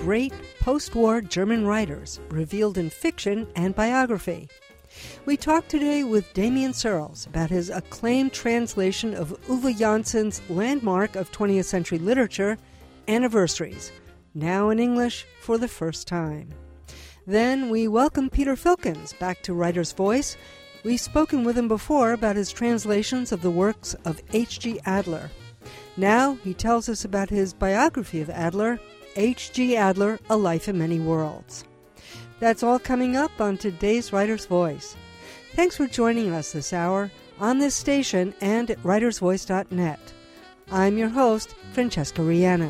great post-war German writers, revealed in fiction and biography. We talked today with Damien Searles about his acclaimed translation of Uwe Janssen's landmark of 20th century literature, Anniversaries, now in English for the first time. Then we welcome Peter Filkins back to Writer's Voice. We've spoken with him before about his translations of the works of H.G. Adler. Now he tells us about his biography of Adler, H.G. Adler, A Life in Many Worlds. That's all coming up on today's Writer's Voice. Thanks for joining us this hour on this station and at writersvoice.net. I'm your host, Francesca Rhiannon.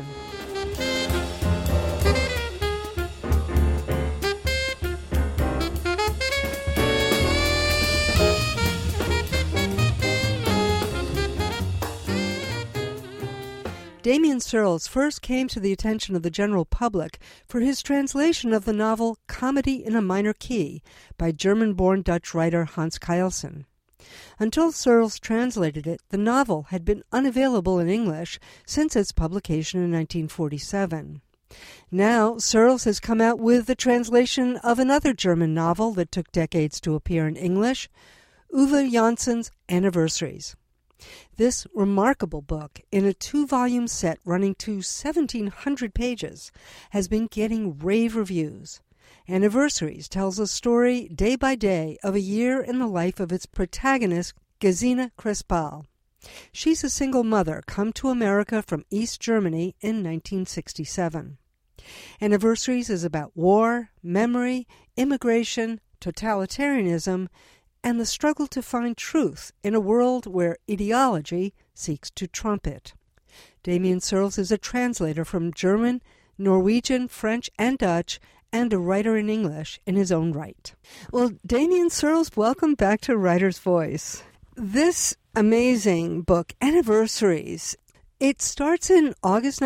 Damien Searles first came to the attention of the general public for his translation of the novel Comedy in a Minor Key by German-born Dutch writer Hans Keilson. Until Searles translated it, the novel had been unavailable in English since its publication in 1947. Now, Searles has come out with the translation of another German novel that took decades to appear in English, Uwe Janssen's Anniversaries. This remarkable book, in a 2-volume set running to 1,700 pages, has been getting rave reviews. Anniversaries tells a story day by day of a year in the life of its protagonist, Gesine Crespal. She's a single mother come to America from East Germany in 1967. Anniversaries is about war, memory, immigration, totalitarianism, and the struggle to find truth in a world where ideology seeks to trump it. Damien Searles is a translator from German, Norwegian, French, and Dutch, and a writer in English in his own right. Well, Damien Searles, welcome back to Writer's Voice. This amazing book, Anniversaries, it starts in August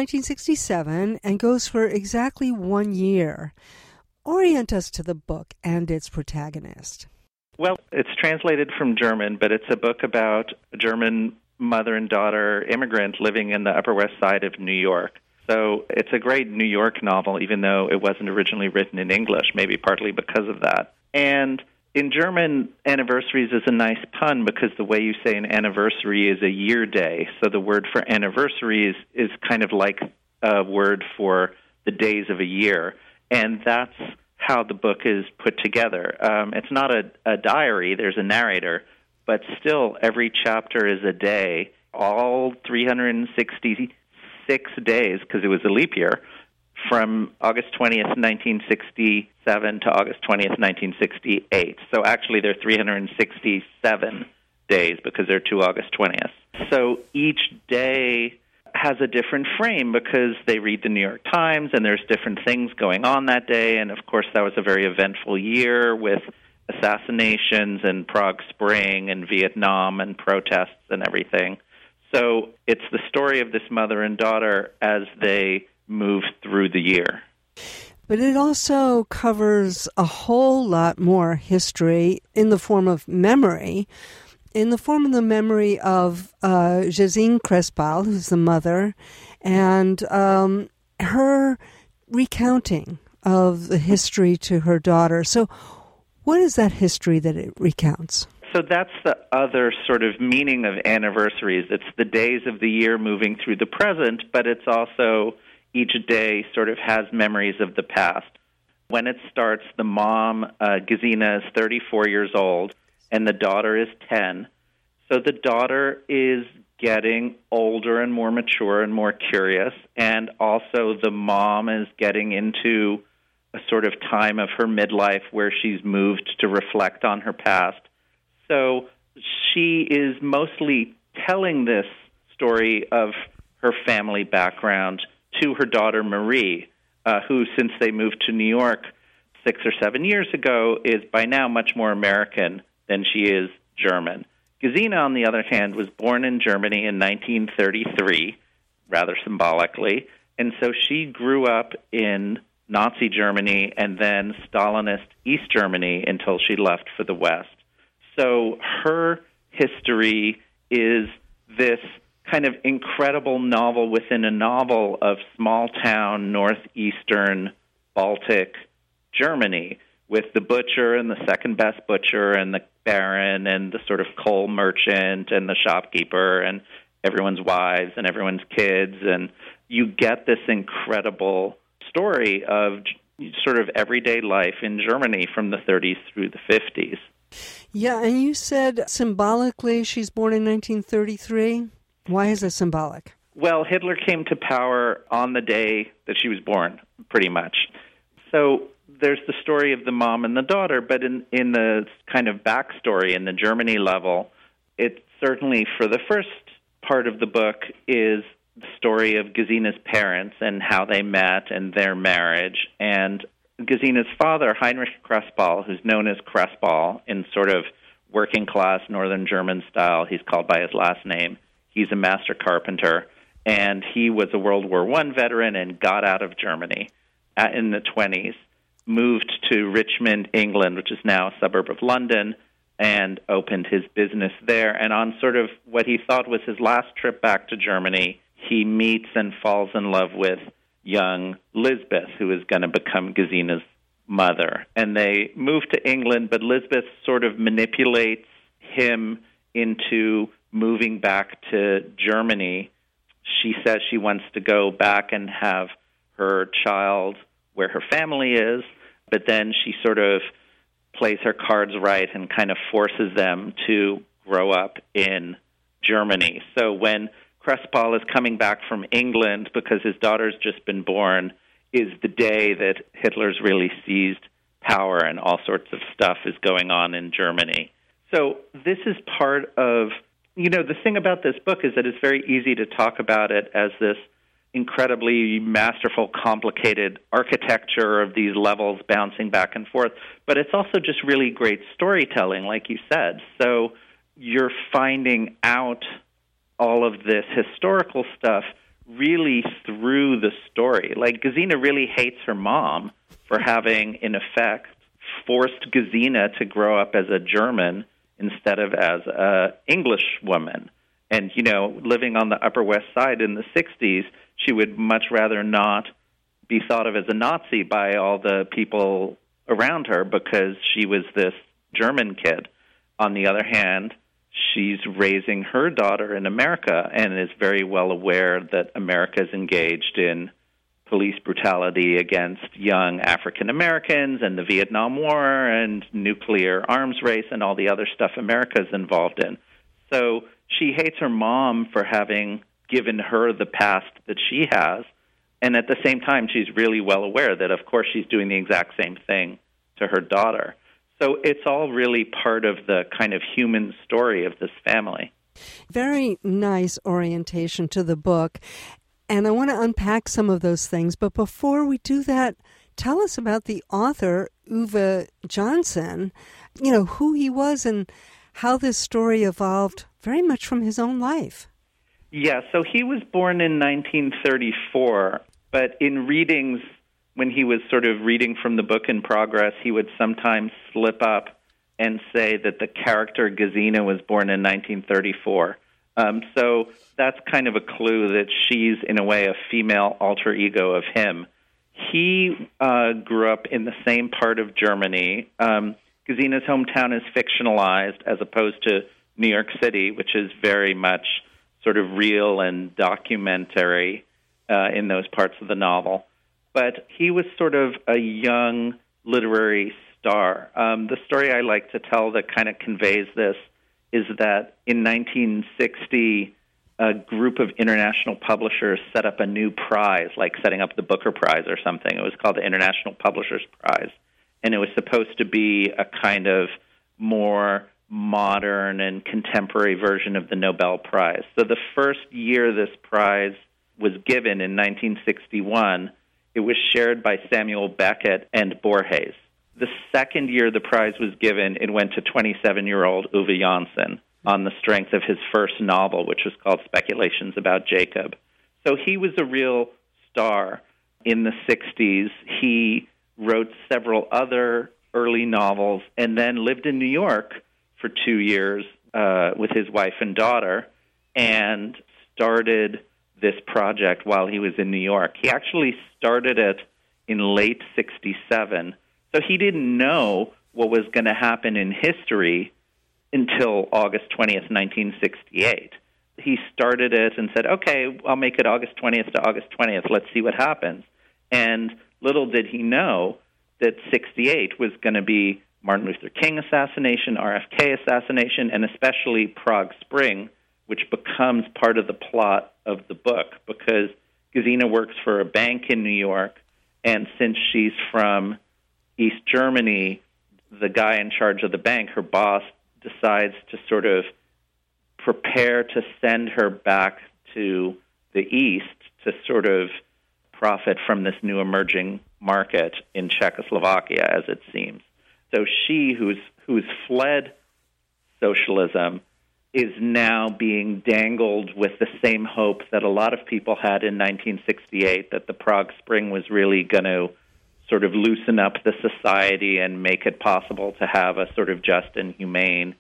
1967 and goes for exactly 1 year. Orient us to the book and its protagonist. Well, it's translated from German, but it's a book about a German mother and daughter immigrant living in the Upper West Side of New York. So it's a great New York novel, even though it wasn't originally written in English, maybe partly because of that. And in German, Anniversaries is a nice pun because the way you say an anniversary is a year day. So the word for anniversaries is kind of like a word for the days of a year. And that's how the book is put together. It's not a diary, there's a narrator, but still every chapter is a day, all 366 days, because it was a leap year, from August 20th, 1967 to August 20th, 1968. So actually there are 367 days because there are 2 August 20th. So each day has a different frame because they read the New York Times and there's different things going on that day. And, of course, that was a very eventful year with assassinations and Prague Spring and Vietnam and protests and everything. So it's the story of this mother and daughter as they move through the year. But it also covers a whole lot more history in the form of memory, in the form of the memory of Gesine Crespal, who's the mother, and her recounting of the history to her daughter. So what is that history that it recounts? So that's the other sort of meaning of anniversaries. It's the days of the year moving through the present, but it's also each day sort of has memories of the past. When it starts, the mom, Gesine, is 34 years old, and the daughter is 10. So the daughter is getting older and more mature and more curious, and also the mom is getting into a sort of time of her midlife where she's moved to reflect on her past. So she is mostly telling this story of her family background to her daughter Marie, who, since they moved to New York 6 or 7 years ago, is by now much more American than she is German. Gesine, on the other hand, was born in Germany in 1933, rather symbolically, and so she grew up in Nazi Germany and then Stalinist East Germany until she left for the West. So her history is this kind of incredible novel within a novel of small-town northeastern Baltic Germany, with the butcher and the second best butcher and the baron and the sort of coal merchant and the shopkeeper and everyone's wives and everyone's kids. And you get this incredible story of sort of everyday life in Germany from the 30s through the 50s. Yeah, and you said symbolically she's born in 1933. Why is that symbolic? Well, Hitler came to power on the day that she was born, pretty much. So there's the story of the mom and the daughter, but in the kind of backstory in the Germany level, it certainly, for the first part of the book, is the story of Gesina's parents and how they met and their marriage. And Gesina's father, Heinrich Krespall, who's known as Krespall in sort of working-class Northern German style, he's called by his last name. He's a master carpenter, and he was a World War I veteran and got out of Germany in the 20s, moved to Richmond, England, which is now a suburb of London, and opened his business there. And on sort of what he thought was his last trip back to Germany, he meets and falls in love with young Lisbeth, who is going to become Gesina's mother. And they move to England, but Lisbeth sort of manipulates him into moving back to Germany. She says she wants to go back and have her child where her family is, but then she sort of plays her cards right and kind of forces them to grow up in Germany. So when Krespall is coming back from England because his daughter's just been born is the day that Hitler's really seized power and all sorts of stuff is going on in Germany. So this is part of, the thing about this book is that it's very easy to talk about it as this incredibly masterful, complicated architecture of these levels bouncing back and forth. But it's also just really great storytelling, like you said. So you're finding out all of this historical stuff really through the story. Like, Gesina really hates her mom for having, in effect, forced Gesina to grow up as a German instead of as an English woman. And, living on the Upper West Side in the 60s, she would much rather not be thought of as a Nazi by all the people around her because she was this German kid. On the other hand, she's raising her daughter in America and is very well aware that America is engaged in police brutality against young African Americans and the Vietnam War and nuclear arms race and all the other stuff America's involved in. So she hates her mom for having given her the past that she has, and at the same time, she's really well aware that, of course, she's doing the exact same thing to her daughter. So it's all really part of the kind of human story of this family. Very nice orientation to the book, and I want to unpack some of those things. But before we do that, tell us about the author, Uwe Johnson, who he was and how this story evolved very much from his own life. Yeah, so he was born in 1934, but in readings, when he was sort of reading from the book in progress, he would sometimes slip up and say that the character Gesina was born in 1934. So that's kind of a clue that she's, in a way, a female alter ego of him. He grew up in the same part of Germany. Gesina's hometown is fictionalized as opposed to New York City, which is very much sort of real and documentary in those parts of the novel. But he was sort of a young literary star. The story I like to tell that kind of conveys this is that in 1960, a group of international publishers set up a new prize, like setting up the Booker Prize or something. It was called the International Publishers Prize. And it was supposed to be a kind of more modern and contemporary version of the Nobel Prize. So the first year this prize was given in 1961, it was shared by Samuel Beckett and Borges. The second year the prize was given, it went to 27-year-old Uwe Johnson on the strength of his first novel, which was called Speculations About Jacob. So he was a real star in the 60s. He wrote several other early novels and then lived in New York for 2 years with his wife and daughter and started this project while he was in New York. He actually started it in late 1967. So he didn't know what was going to happen in history until August 20th, 1968. He started it and said, okay, I'll make it August 20th to August 20th. Let's see what happens. And little did he know that 68 was going to be Martin Luther King assassination, RFK assassination, and especially Prague Spring, which becomes part of the plot of the book because Gesine works for a bank in New York, and since she's from East Germany, the guy in charge of the bank, her boss, decides to sort of prepare to send her back to the East to sort of profit from this new emerging market in Czechoslovakia, as it seems. So she, who's fled socialism, is now being dangled with the same hope that a lot of people had in 1968, that the Prague Spring was really going to sort of loosen up the society and make it possible to have a sort of just and humane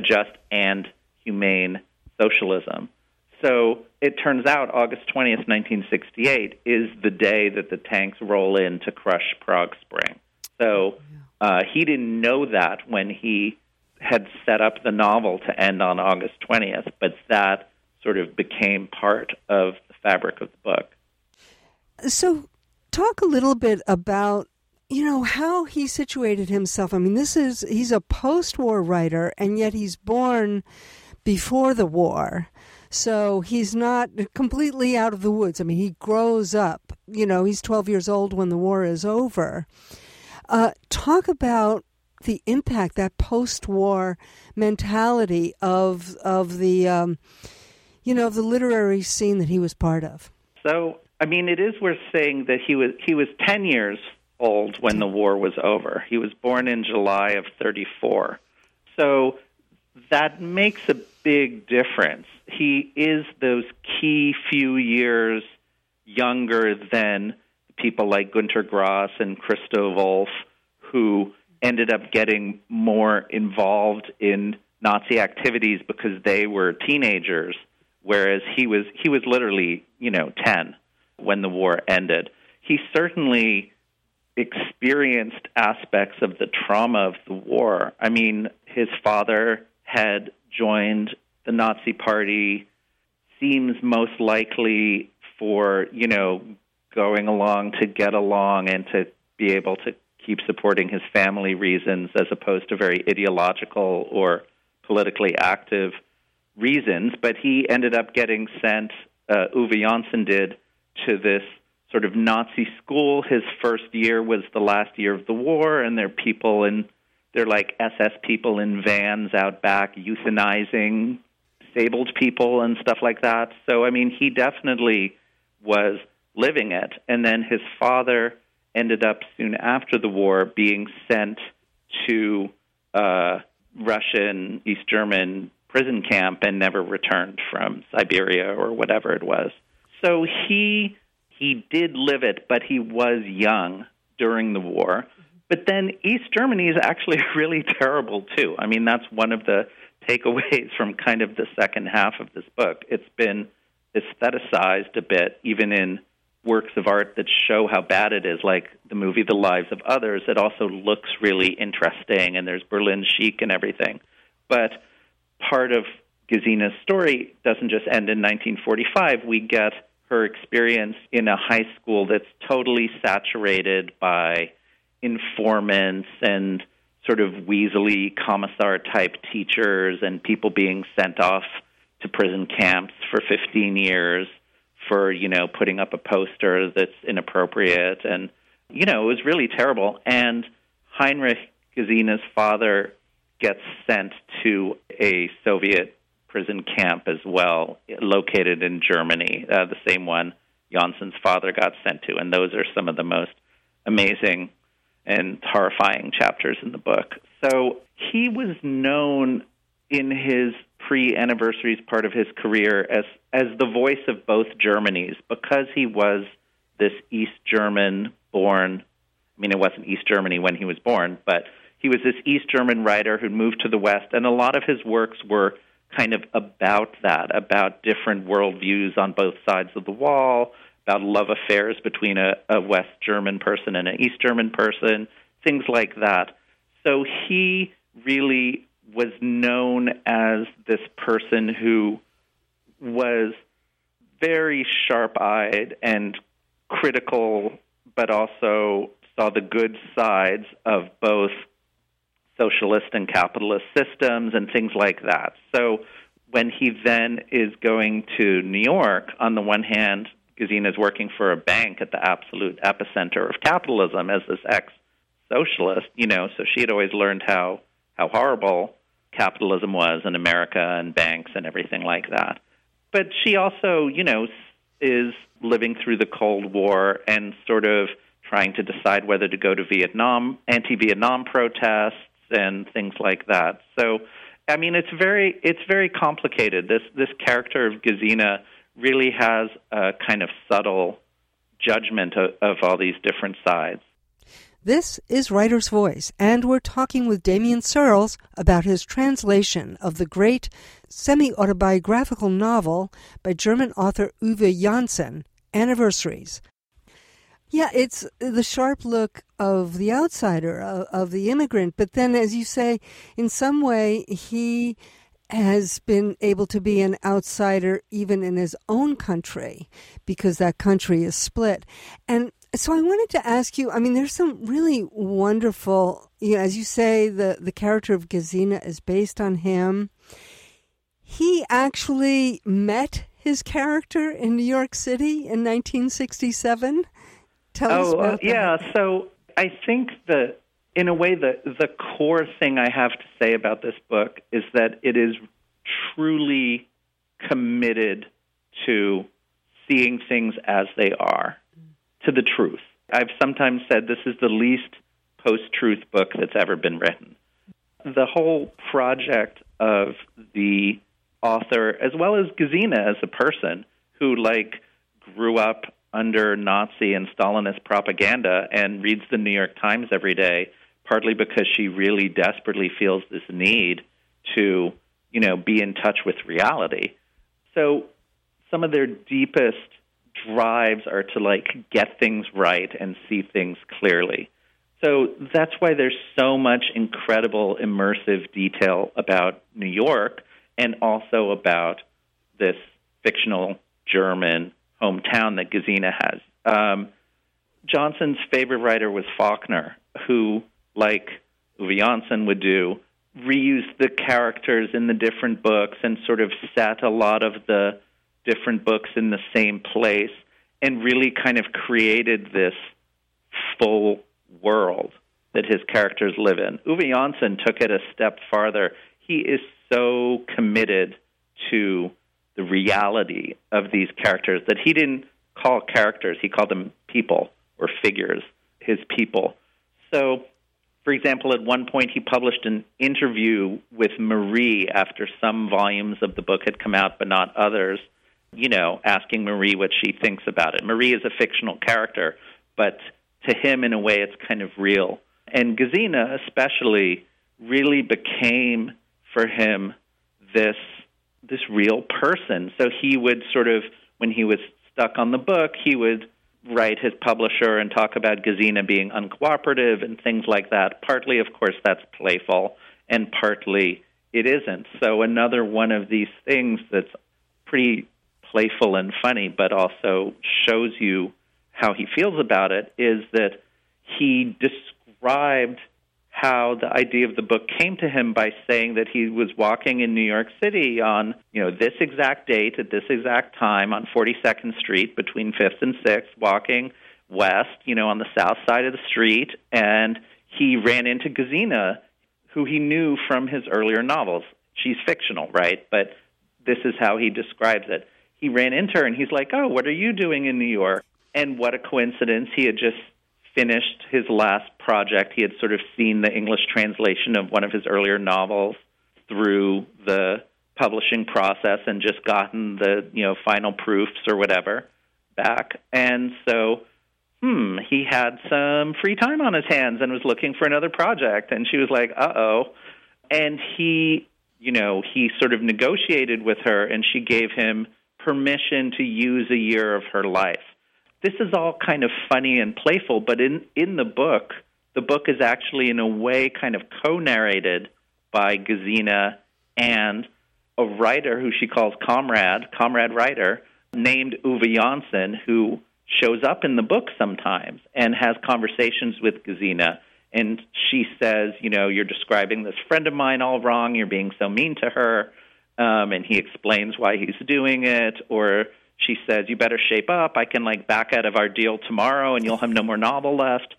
socialism. So it turns out August 20th, 1968 is the day that the tanks roll in to crush Prague Spring. So he didn't know that when he had set up the novel to end on August 20th, but that sort of became part of the fabric of the book. So talk a little bit about, how he situated himself. I mean, he's a post-war writer, and yet he's born before the war. So he's not completely out of the woods. I mean, he grows up. He's 12 years old when the war is over. Talk about the impact, that post-war mentality of the of the literary scene that he was part of. So, I mean, it is worth saying that he was 10 years old when the war was over. He was born in July of 1934. So that makes a big difference. He is those key few years younger than people like Günter Grass and Christo Wolf, who ended up getting more involved in Nazi activities because they were teenagers, whereas he was literally, 10 when the war ended. He certainly experienced aspects of the trauma of the war. I mean, his father had joined the Nazi Party, seems most likely for, going along to get along and to be able to keep supporting his family reasons as opposed to very ideological or politically active reasons. But he ended up getting sent, Uwe Janssen did, to this sort of Nazi school. His first year was the last year of the war, and they're like SS people in vans out back euthanizing disabled people and stuff like that. So, I mean, he definitely was living it. And then his father ended up soon after the war being sent to Russian, East German prison camp and never returned from Siberia or whatever it was. So he did live it, but he was young during the war. But then East Germany is actually really terrible, too. I mean, that's one of the takeaways from kind of the second half of this book. It's been aestheticized a bit, even in works of art that show how bad it is, like the movie The Lives of Others. It also looks really interesting, and there's Berlin chic and everything. But part of Gesine's story doesn't just end in 1945. We get her experience in a high school that's totally saturated by informants and sort of weaselly commissar-type teachers and people being sent off to prison camps for 15 years for, putting up a poster that's inappropriate. And, it was really terrible. And Heinrich, Gesine's father, gets sent to a Soviet prison camp as well, located in Germany, the same one Janssen's father got sent to. And those are some of the most amazing and horrifying chapters in the book. So he was known in his pre-anniversaries part of his career as the voice of both Germanys, because he was this East German born. I mean, it wasn't East Germany when he was born, but he was this East German writer who moved to the West, and a lot of his works were kind of about that, about different worldviews on both sides of the wall, about love affairs between a West German person and an East German person, things like that. So he really was known as this person who was very sharp-eyed and critical, but also saw the good sides of both socialist and capitalist systems and things like that. So when he then is going to New York, on the one hand, Gesine is working for a bank at the absolute epicenter of capitalism as this ex-socialist, so she had always learned how horrible capitalism was in America and banks and everything like that. But she also, is living through the Cold War and sort of trying to decide whether to go to Vietnam, anti-Vietnam protests and things like that. So, I mean, it's very complicated. This character of Gesine really has a kind of subtle judgment of all these different sides. This is Writer's Voice, and we're talking with Damien Searles about his translation of the great semi-autobiographical novel by German author Uwe Janssen, Anniversaries. Yeah, it's the sharp look of the outsider, of the immigrant, but then, as you say, in some way, he has been able to be an outsider even in his own country, because that country is split. And so I wanted to ask you, I mean, there's some really wonderful, as you say, the character of Gesine is based on him. He actually met his character in New York City in 1967. Tell us about that. Yeah, so I think that, in a way, the core thing I have to say about this book is that it is truly committed to seeing things as they are, to the truth. I've sometimes said this is the least post-truth book that's ever been written. The whole project of the author, as well as Gesine as a person who, grew up under Nazi and Stalinist propaganda and reads the New York Times every day, partly because she really desperately feels this need to, be in touch with reality. So some of their deepest drives are to, get things right and see things clearly. So that's why there's so much incredible immersive detail about New York and also about this fictional German hometown that Gesine has. Johnson's favorite writer was Faulkner, who, like Uwe Janssen would do, reused the characters in the different books and sort of set a lot of the different books in the same place and really kind of created this full world that his characters live in. Uwe Janssen took it a step farther. He is so committed to the reality of these characters that he didn't call characters, he called them people or figures, his people. So, for example, at one point he published an interview with Marie after some volumes of the book had come out but not others, asking Marie what she thinks about it. Marie is a fictional character, but to him, in a way, it's kind of real. And Gesine especially really became, for him, this real person. So he would sort of, when he was stuck on the book, he would write his publisher and talk about Gesine being uncooperative and things like that. Partly, of course, that's playful, and partly it isn't. So another one of these things that's pretty playful and funny, but also shows you how he feels about it, is that he described how the idea of the book came to him by saying that he was walking in New York City on, this exact date at this exact time on 42nd Street between 5th and 6th, walking west, on the south side of the street, and he ran into Gesine, who he knew from his earlier novels. She's fictional, right? But this is how he describes it. He ran into her, and he's like, "Oh, what are you doing in New York?" And what a coincidence. He had just finished his last project. He had sort of seen the English translation of one of his earlier novels through the publishing process and just gotten the, final proofs or whatever back. And so, he had some free time on his hands and was looking for another project. And she was like, uh-oh. And he sort of negotiated with her, and she gave him permission to use a year of her life. this is all kind of funny and playful, but in the book is actually in a way kind of co-narrated by Gesine and a writer who she calls comrade writer, named Uwe Janssen, who shows up in the book sometimes and has conversations with Gesine. And she says, you're describing this friend of mine all wrong. You're being so mean to her. And he explains why he's doing it. Or she says, you better shape up. I can, back out of our deal tomorrow and you'll have no more novel left.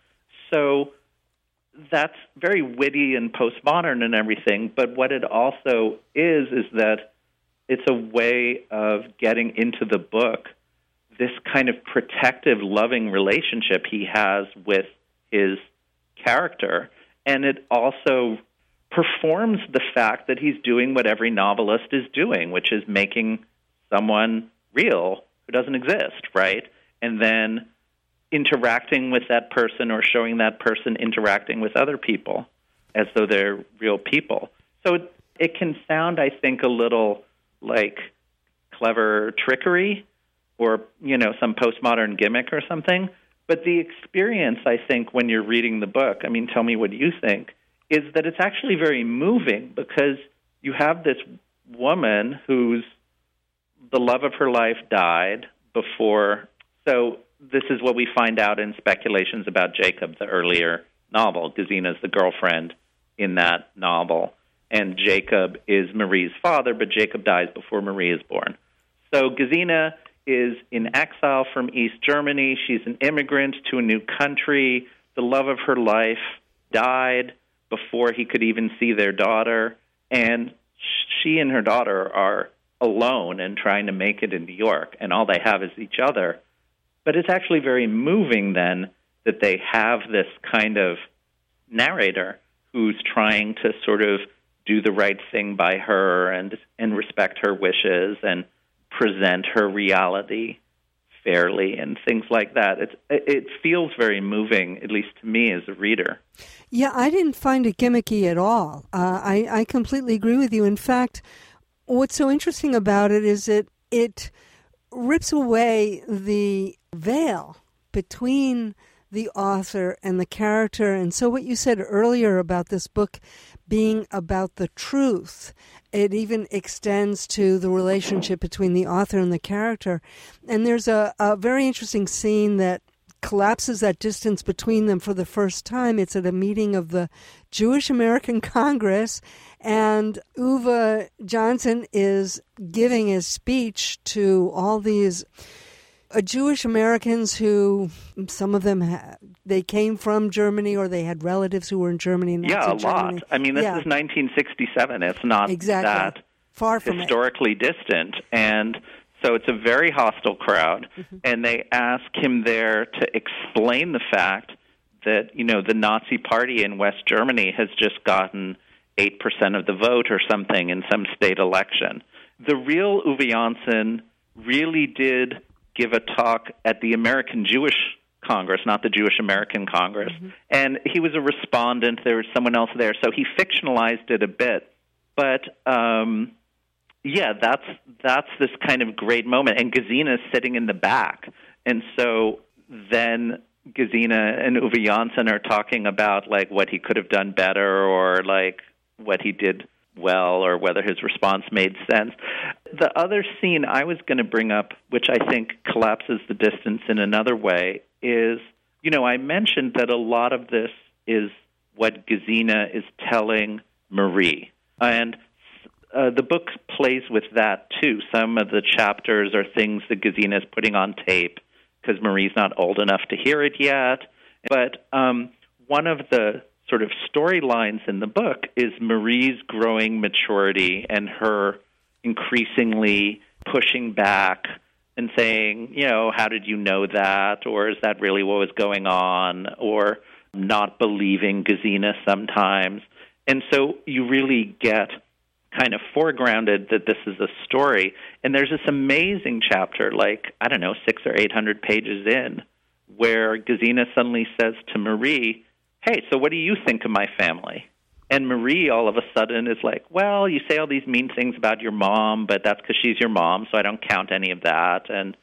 So that's very witty and postmodern and everything. But what it also is that it's a way of getting into the book this kind of protective, loving relationship he has with his character. And it also performs the fact that he's doing what every novelist is doing, which is making someone real who doesn't exist, right? And then interacting with that person or showing that person interacting with other people as though they're real people. So it can sound, I think, a little like clever trickery or, some postmodern gimmick or something. But the experience, I think, when you're reading the book, tell me what you think, is that it's actually very moving because you have this woman whose the love of her life died before. So this is what we find out in speculations about Jacob, the earlier novel. Gesine is the girlfriend in that novel. And Jacob is Marie's father, but Jacob dies before Marie is born. So Gesine is in exile from East Germany. She's an immigrant to a new country. The love of her life died before he could even see their daughter. And she and her daughter are alone and trying to make it in New York, and all they have is each other. But it's actually very moving then that they have this kind of narrator who's trying to sort of do the right thing by her and respect her wishes and present her reality fairly and things like that. It feels very moving, at least to me as a reader. Yeah, I didn't find it gimmicky at all. I completely agree with you. In fact, what's so interesting about it is it rips away the veil between the author and the character. And so what you said earlier about this book being about the truth, it even extends to the relationship between the author and the character. And there's a very interesting scene that collapses that distance between them for the first time. It's at a meeting of the Jewish American Congress, and Uwe Janssen is giving his speech to all these Jewish Americans who, some of them, they came from Germany or they had relatives who were in Germany. Yeah, a lot. This is 1967. It's not that far from historically distant. And so it's a very hostile crowd. Mm-hmm. And they ask him there to explain the fact that, the Nazi Party in West Germany has just gotten 8% of the vote or something in some state election. The real Uwe Janssen really did give a talk at the American Jewish Congress, not the Jewish American Congress. Mm-hmm. And he was a respondent. There was someone else there. So he fictionalized it a bit. But, that's this kind of great moment. And Gesine is sitting in the back. And so then Gesine and Uwe Janssen are talking about, what he could have done better or, what he did well or whether his response made sense. The other scene I was going to bring up, which I think collapses the distance in another way, is, I mentioned that a lot of this is what Gesine is telling Marie. And the book plays with that, too. Some of the chapters are things that Gesine is putting on tape because Marie's not old enough to hear it yet. But one of the sort of storylines in the book is Marie's growing maturity and her increasingly pushing back and saying, how did you know that? Or is that really what was going on? Or not believing Gesine sometimes. And so you really get kind of foregrounded that this is a story. And there's this amazing chapter, 600 or 800 pages in, where Gesine suddenly says to Marie, hey, so what do you think of my family? And Marie all of a sudden is like, well, you say all these mean things about your mom, but that's because she's your mom, so I don't count any of that. And,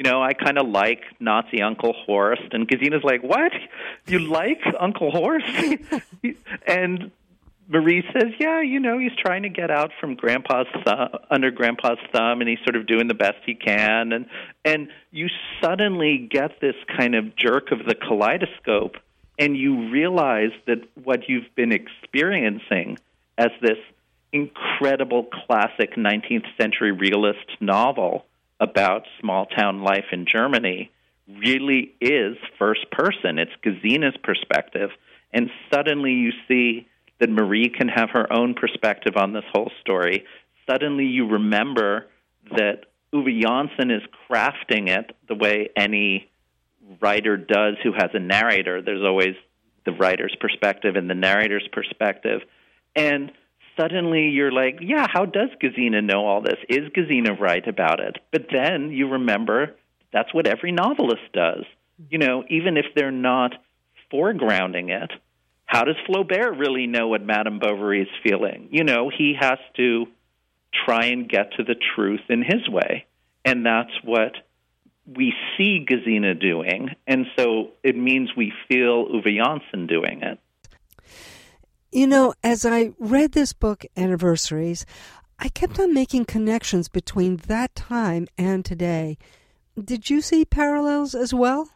I kind of like Nazi Uncle Horst. And Gesina's like, what? You like Uncle Horst? And Marie says, yeah, he's trying to get out from under Grandpa's thumb, and he's sort of doing the best he can. And you suddenly get this kind of jerk of the kaleidoscope, and you realize that what you've been experiencing as this incredible classic 19th century realist novel about small-town life in Germany really is first person. It's Gesina's perspective. And suddenly you see that Marie can have her own perspective on this whole story. Suddenly you remember that Uwe Janssen is crafting it the way any writer does who has a narrator. There's always the writer's perspective and the narrator's perspective. And suddenly you're like, yeah, how does Gesina know all this? Is Gesina right about it? But then you remember that's what every novelist does. Even if they're not foregrounding it, how does Flaubert really know what Madame Bovary is feeling? He has to try and get to the truth in his way. And that's what we see Gesina doing. And so it means we feel Uwe Janssen doing it. As I read this book, Anniversaries, I kept on making connections between that time and today. Did you see parallels as well?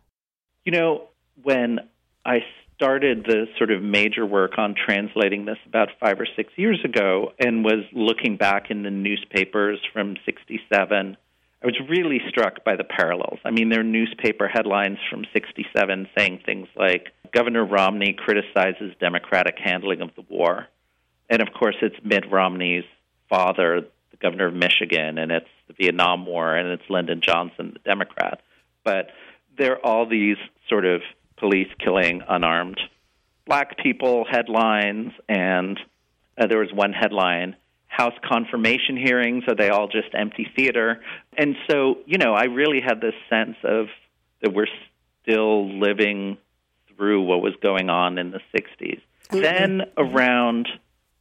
When I started the sort of major work on translating this about 5 or 6 years ago and was looking back in the newspapers from 1967, I was really struck by the parallels. I mean, there are newspaper headlines from 1967 saying things like, Governor Romney criticizes Democratic handling of the war. And, of course, it's Mitt Romney's father, the governor of Michigan, and it's the Vietnam War, and it's Lyndon Johnson, the Democrat. But there are all these sort of police killing unarmed black people headlines, and there was one headline, House confirmation hearings, are they all just empty theater? And so, I really had this sense of that we're still living through what was going on in the 60s. Mm-hmm. Then around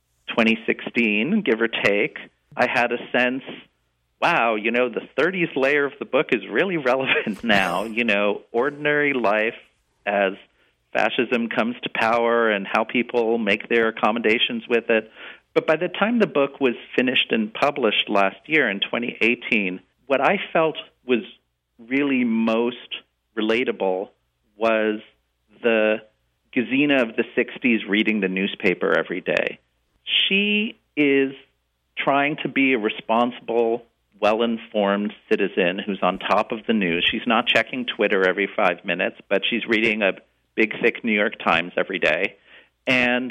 2016, give or take, I had a sense, wow, the 30s layer of the book is really relevant now. Ordinary life as fascism comes to power and how people make their accommodations with it. But by the time the book was finished and published last year in 2018, what I felt was really most relatable was the Gesina of the 60s reading the newspaper every day. She is trying to be a responsible, well-informed citizen who's on top of the news. She's not checking Twitter every 5 minutes, but she's reading a big, thick New York Times every day. And,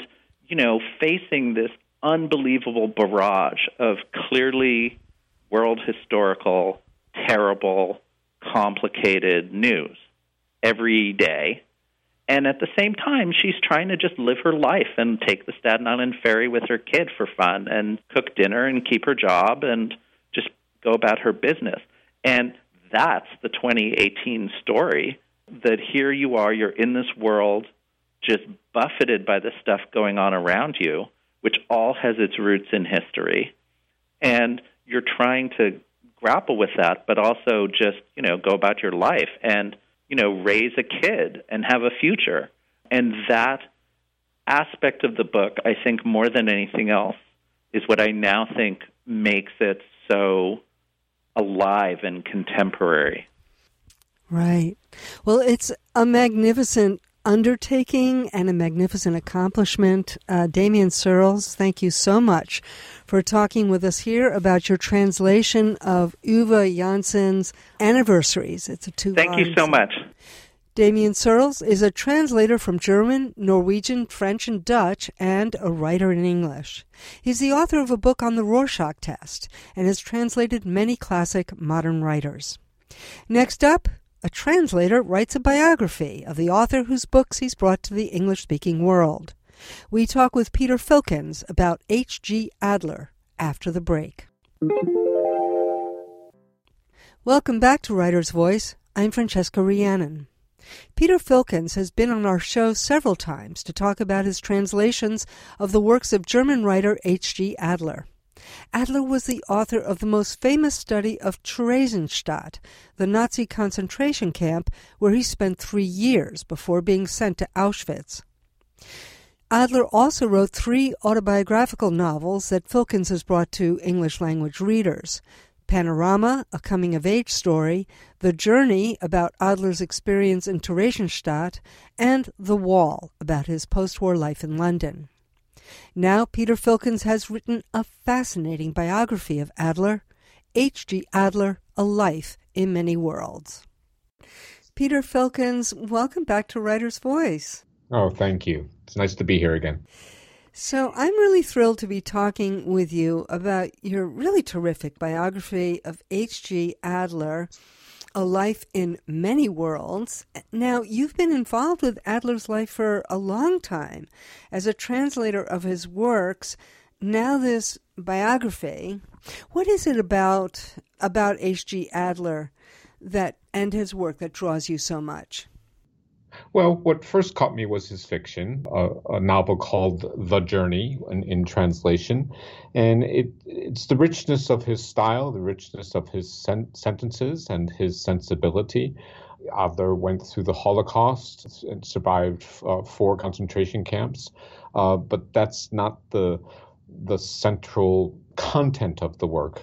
facing this unbelievable barrage of clearly world historical, terrible, complicated news every day. And at the same time, she's trying to just live her life and take the Staten Island ferry with her kid for fun and cook dinner and keep her job and just go about her business. And that's the 2018 story, that here you are, you're in this world just buffeted by the stuff going on around you, which all has its roots in history. And you're trying to grapple with that, but also just, go about your life and, raise a kid and have a future. And that aspect of the book, I think more than anything else, is what I now think makes it so alive and contemporary. Right. Well, it's a magnificent undertaking and a magnificent accomplishment. Damien Searles, thank you so much for talking with us here about your translation of Uwe Janssen's Anniversaries. It's a 2 volumes. Thank you so much. Damien Searles is a translator from German, Norwegian, French, and Dutch, and a writer in English. He's the author of a book on the Rorschach test and has translated many classic modern writers. Next up, a translator writes a biography of the author whose books he's brought to the English-speaking world. We talk with Peter Filkins about H.G. Adler after the break. Welcome back to Writer's Voice. I'm Francesca Rhiannon. Peter Filkins has been on our show several times to talk about his translations of the works of German writer H.G. Adler. Adler was the author of the most famous study of Theresienstadt, the Nazi concentration camp where he spent 3 years before being sent to Auschwitz. Adler also wrote 3 autobiographical novels that Filkins has brought to English-language readers: Panorama, a coming-of-age story, The Journey, about Adler's experience in Theresienstadt, and The Wall, about his post-war life in London. Now Peter Filkins has written a fascinating biography of Adler, H.G. Adler, A Life in Many Worlds. Peter Filkins, welcome back to Writer's Voice. Oh, thank you. It's nice to be here again. So I'm really thrilled to be talking with you about your really terrific biography of H.G. Adler, A Life in Many Worlds. Now, you've been involved with Adler's life for a long time as a translator of his works. Now this biography, what is it about H.G. Adler and his work that draws you so much? Well, what first caught me was his fiction, a novel called The Journey in translation. And it's the richness of his style, the richness of his sentences and his sensibility. Adler went through the Holocaust and survived 4 concentration camps. But that's not the central content of the work.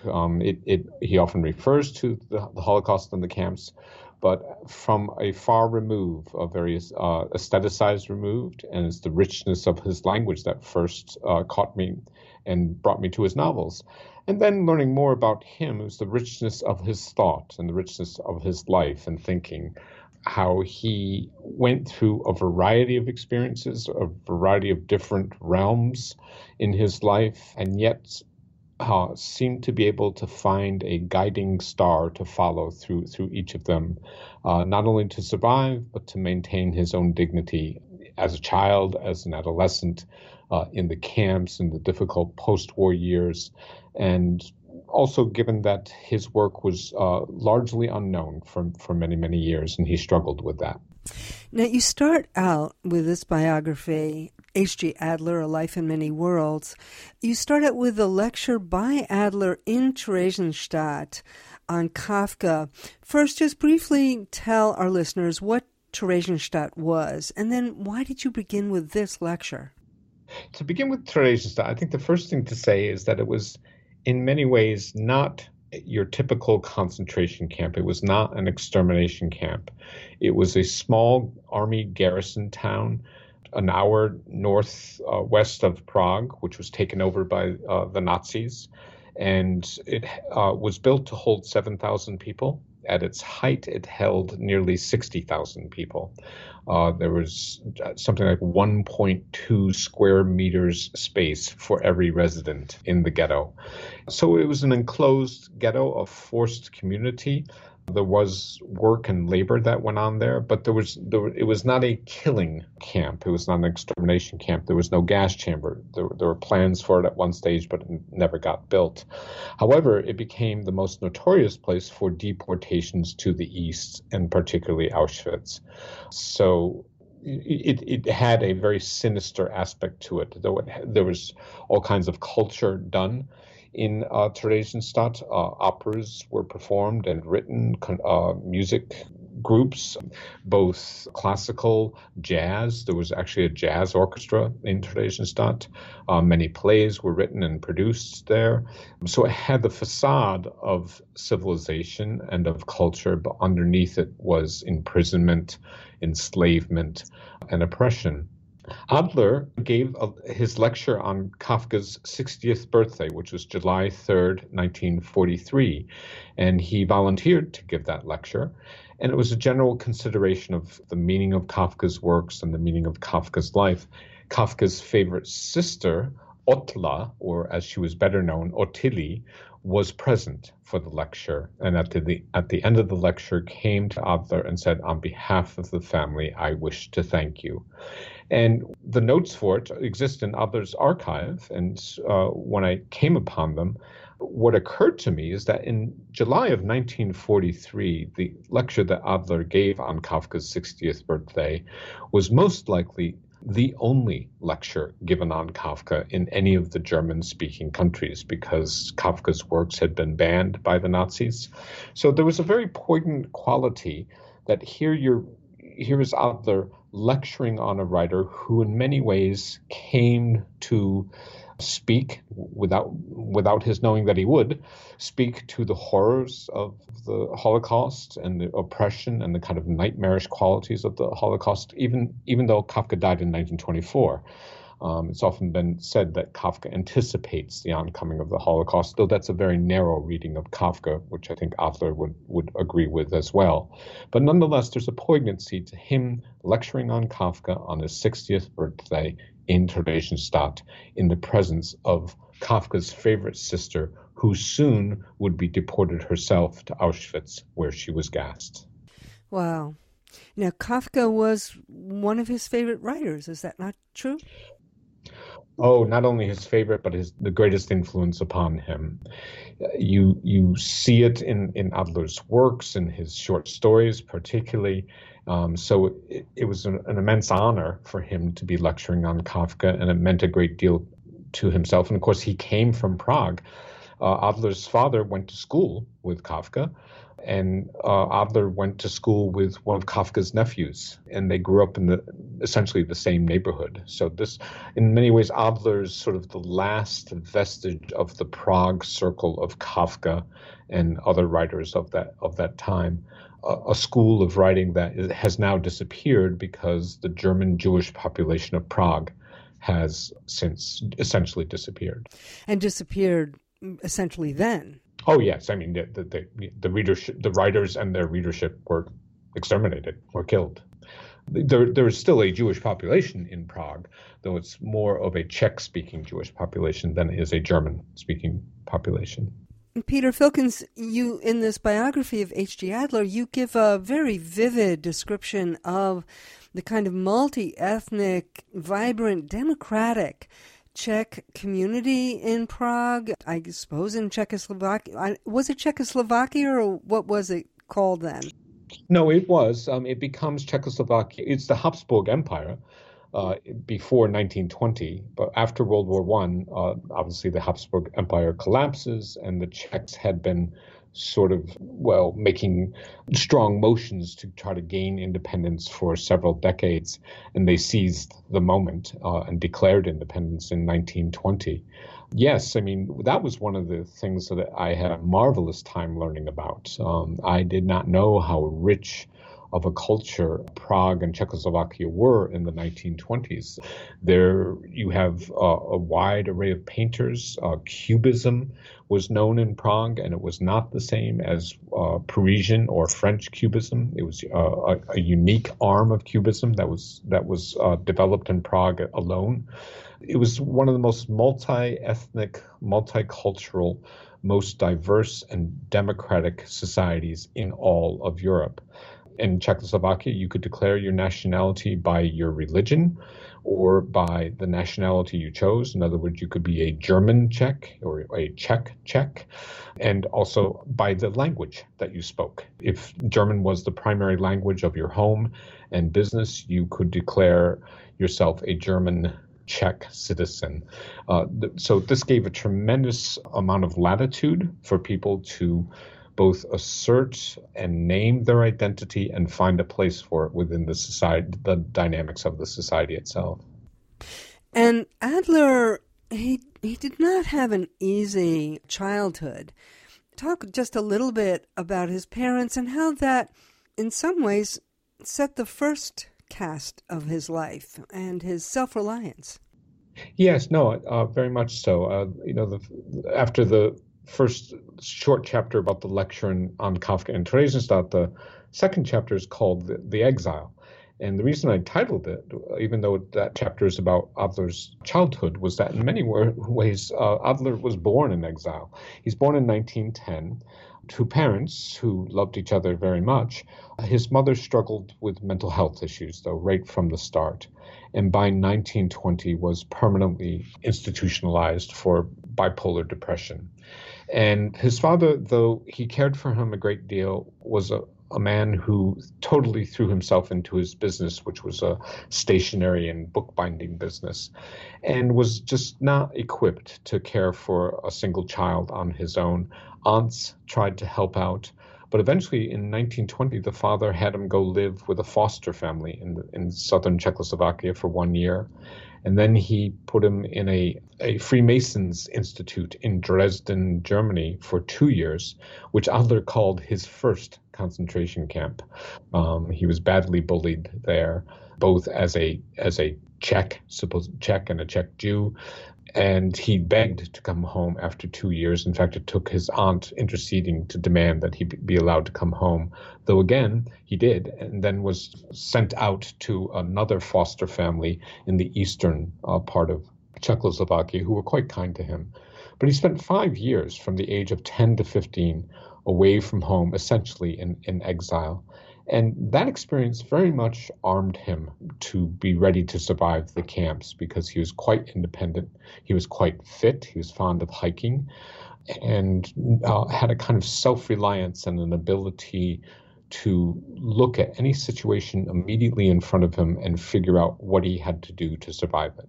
He often refers to the Holocaust and the camps, but from a far remove, a very aestheticized removed, and it's the richness of his language that first caught me and brought me to his novels. And then learning more about him, it was the richness of his thought and the richness of his life and thinking, how he went through a variety of experiences, a variety of different realms in his life, and yet seemed to be able to find a guiding star to follow through each of them, not only to survive, but to maintain his own dignity as a child, as an adolescent, in the camps, in the difficult post-war years, and also given that his work was largely unknown for many, many years, and he struggled with that. Now, you start out with this biography, H.G. Adler, A Life in Many Worlds. You start out with a lecture by Adler in Theresienstadt on Kafka. First, just briefly tell our listeners what Theresienstadt was, and then why did you begin with this lecture? To begin with Theresienstadt, I think the first thing to say is that it was in many ways not your typical concentration camp. It was not an extermination camp. It was a small army garrison town an hour northwest of Prague, which was taken over by the Nazis. And it was built to hold 7,000 people. At its height, it held nearly 60,000 people. There was something like 1.2 square meters space for every resident in the ghetto. So it was an enclosed ghetto, a forced community. There was work and labor that went on there, but it was not a killing camp. It was not an extermination camp. There was no gas chamber. There were plans for it at one stage, but it never got built. However, it became the most notorious place for deportations to the east, and particularly Auschwitz. So it had a very sinister aspect to it. There was all kinds of culture done in Theresienstadt. Operas were performed and written, music groups, both classical, jazz. There was actually a jazz orchestra in Theresienstadt. Many plays were written and produced there. So it had the facade of civilization and of culture, but underneath it was imprisonment, enslavement, and oppression. Adler gave his lecture on Kafka's 60th birthday, which was July 3rd, 1943, and he volunteered to give that lecture. And it was a general consideration of the meaning of Kafka's works and the meaning of Kafka's life. Kafka's favorite sister, Ottla, or as she was better known, Ottilie, was present for the lecture, and at the end of the lecture came to Adler and said, "On behalf of the family, I wish to thank you." And the notes for it exist in Adler's archive, and when I came upon them, what occurred to me is that in July of 1943, the lecture that Adler gave on Kafka's 60th birthday was most likely the only lecture given on Kafka in any of the German-speaking countries because Kafka's works had been banned by the Nazis. So there was a very poignant quality that here is Adler lecturing on a writer who in many ways came to speak without his knowing that he would speak to the horrors of the Holocaust and the oppression and the kind of nightmarish qualities of the Holocaust, even though Kafka died in 1924. It's often been said that Kafka anticipates the oncoming of the Holocaust, though that's a very narrow reading of Kafka, which I think Adler would agree with as well. But nonetheless, there's a poignancy to him lecturing on Kafka on his 60th birthday in Theresienstadt in the presence of Kafka's favorite sister, who soon would be deported herself to Auschwitz, where she was gassed. Wow. Now, Kafka was one of his favorite writers. Is that not true? Oh, not only his favorite, but the greatest influence upon him. You see it in Adler's works, in his short stories particularly. So it was an immense honor for him to be lecturing on Kafka, and it meant a great deal to himself. And of course, he came from Prague. Adler's father went to school with Kafka, and Adler went to school with one of Kafka's nephews, and they grew up in essentially the same neighborhood. So this, in many ways, Adler's sort of the last vestige of the Prague circle of Kafka and other writers of that time. A school of writing that has now disappeared because the German Jewish population of Prague has since essentially disappeared. And disappeared essentially then. Oh yes, I mean the readership, the writers and their readership were exterminated or killed. There is still a Jewish population in Prague, though it's more of a Czech-speaking Jewish population than it is a German-speaking population. Peter Filkins, you, in this biography of H.G. Adler, you give a very vivid description of the kind of multi-ethnic, vibrant, democratic Czech community in Prague, I suppose in Czechoslovakia. Was it Czechoslovakia or what was it called then? No, it was. It becomes Czechoslovakia. It's the Habsburg Empire before 1920. But after World War I, obviously the Habsburg Empire collapses, and the Czechs had been sort of, making strong motions to try to gain independence for several decades. And they seized the moment and declared independence in 1920. Yes, I mean, that was one of the things that I had a marvelous time learning about. I did not know how rich of a culture Prague and Czechoslovakia were in the 1920s. There you have a wide array of painters. Cubism was known in Prague, and it was not the same as Parisian or French Cubism. It was a unique arm of Cubism that was developed in Prague alone. It was one of the most multi-ethnic, multicultural, most diverse and democratic societies in all of Europe. In Czechoslovakia, you could declare your nationality by your religion or by the nationality you chose. In other words, you could be a German Czech or a Czech, and also by the language that you spoke. If German was the primary language of your home and business, you could declare yourself a German Czech citizen. So this gave a tremendous amount of latitude for people to both assert and name their identity and find a place for it within the society, the dynamics of the society itself. And Adler, he did not have an easy childhood. Talk just a little bit about his parents and how that, in some ways, set the first cast of his life and his self-reliance. Yes, no, very much so. After the first short chapter about the lecture on Kafka in Theresienstadt, the second chapter is called The Exile. And the reason I titled it, even though that chapter is about Adler's childhood, was that in many ways Adler was born in exile. He's born in 1910 to parents who loved each other very much. His mother struggled with mental health issues, though, right from the start. And by 1920 was permanently institutionalized for bipolar depression. And his father, though he cared for him a great deal, was a man who totally threw himself into his business, which was a stationery and bookbinding business, and was just not equipped to care for a single child on his own. Aunts tried to help out, but eventually in 1920, the father had him go live with a foster family in southern Czechoslovakia for 1 year. And then he put him in a Freemasons Institute in Dresden, Germany for 2 years, which Adler called his first concentration camp. He was badly bullied there, both as a Czech, supposed Czech and a Czech Jew. And he begged to come home after 2 years. In fact, it took his aunt interceding to demand that he be allowed to come home, though again, he did, and then was sent out to another foster family in the eastern part of Czechoslovakia who were quite kind to him. But he spent 5 years from the age of 10 to 15 away from home, essentially in exile. And that experience very much armed him to be ready to survive the camps because he was quite independent. He was quite fit. He was fond of hiking and had a kind of self-reliance and an ability to look at any situation immediately in front of him and figure out what he had to do to survive it.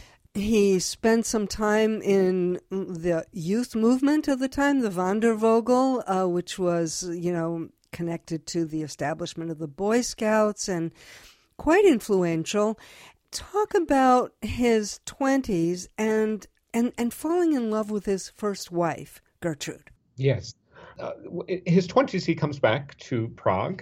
He spent some time in the youth movement of the time, the Wandervogel, which was, connected to the establishment of the Boy Scouts and quite influential. Talk about his 20s and falling in love with his first wife, Gertrude. Yes. In his 20s, he comes back to Prague,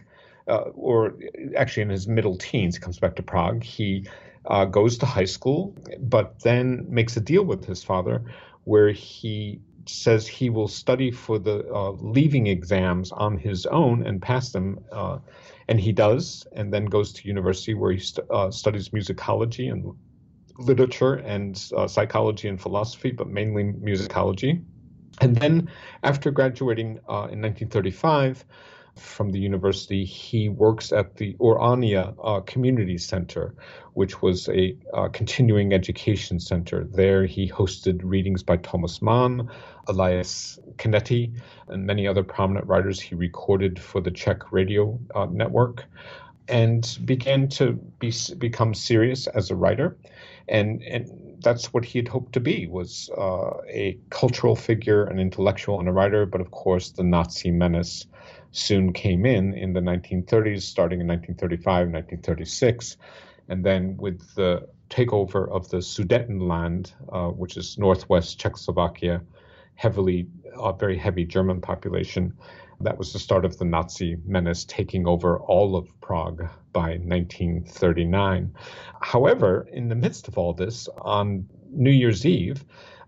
or actually in his middle teens, he comes back to Prague. He goes to high school, but then makes a deal with his father where he says he will study for the leaving exams on his own and pass them. And he does, and then goes to university where he studies musicology and literature and psychology and philosophy, but mainly musicology. And then after graduating in 1935 from the university, he works at the Orania Community Center, which was a continuing education center. There he hosted readings by Thomas Mann, Elias Canetti, and many other prominent writers. He recorded for the Czech radio network and began to become serious as a writer. And that's what he had hoped to be, was a cultural figure, an intellectual, and a writer. But of course, the Nazi menace soon came in the 1930s, starting in 1935, 1936. And then with the takeover of the Sudetenland, which is northwest Czechoslovakia, very heavy German population, that was the start of the Nazi menace taking over all of Prague by 1939. However, in the midst of all this, on New Year's Eve,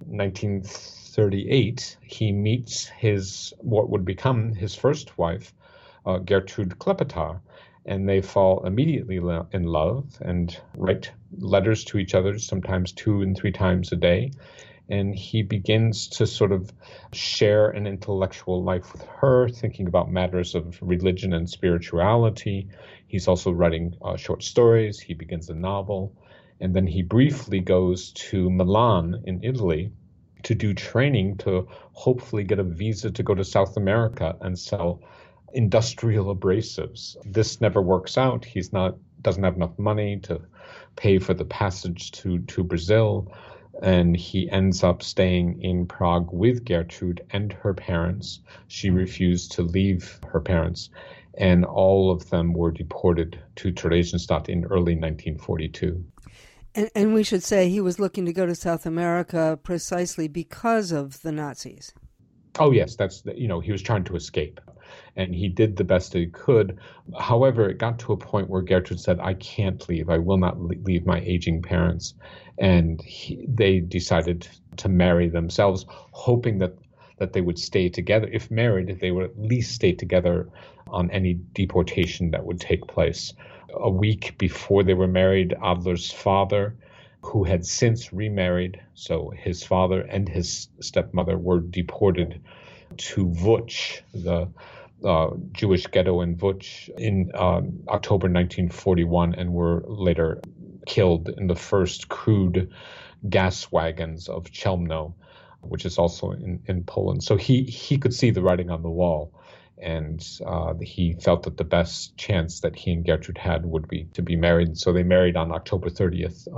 1938, he meets what would become his first wife, Gertrude Klepetar, and they fall immediately in love and write letters to each other, sometimes 2 and 3 times a day. And he begins to sort of share an intellectual life with her, thinking about matters of religion and spirituality. He's also writing short stories. He begins a novel. And then he briefly goes to Milan in Italy to do training to hopefully get a visa to go to South America and sell industrial abrasives. This never works out. Doesn't have enough money to pay for the passage to Brazil. And he ends up staying in Prague with Gertrude and her parents. She refused to leave her parents, and all of them were deported to Theresienstadt in early 1942. And we should say he was looking to go to South America precisely because of the Nazis. Oh, yes, he was trying to escape, and he did the best that he could. However, it got to a point where Gertrude said, I can't leave. I will not leave my aging parents. And they decided to marry themselves, hoping that they would stay together. If married, they would at least stay together on any deportation that would take place. A week before they were married, Adler's father, who had since remarried, so his father and his stepmother were deported to Vuch, the Jewish ghetto in Vuch, in October 1941, and were later killed in the first crude gas wagons of Chelmno, which is also in Poland. So he could see the writing on the wall. And he felt that the best chance that he and Gertrude had would be to be married. So they married on October 30th,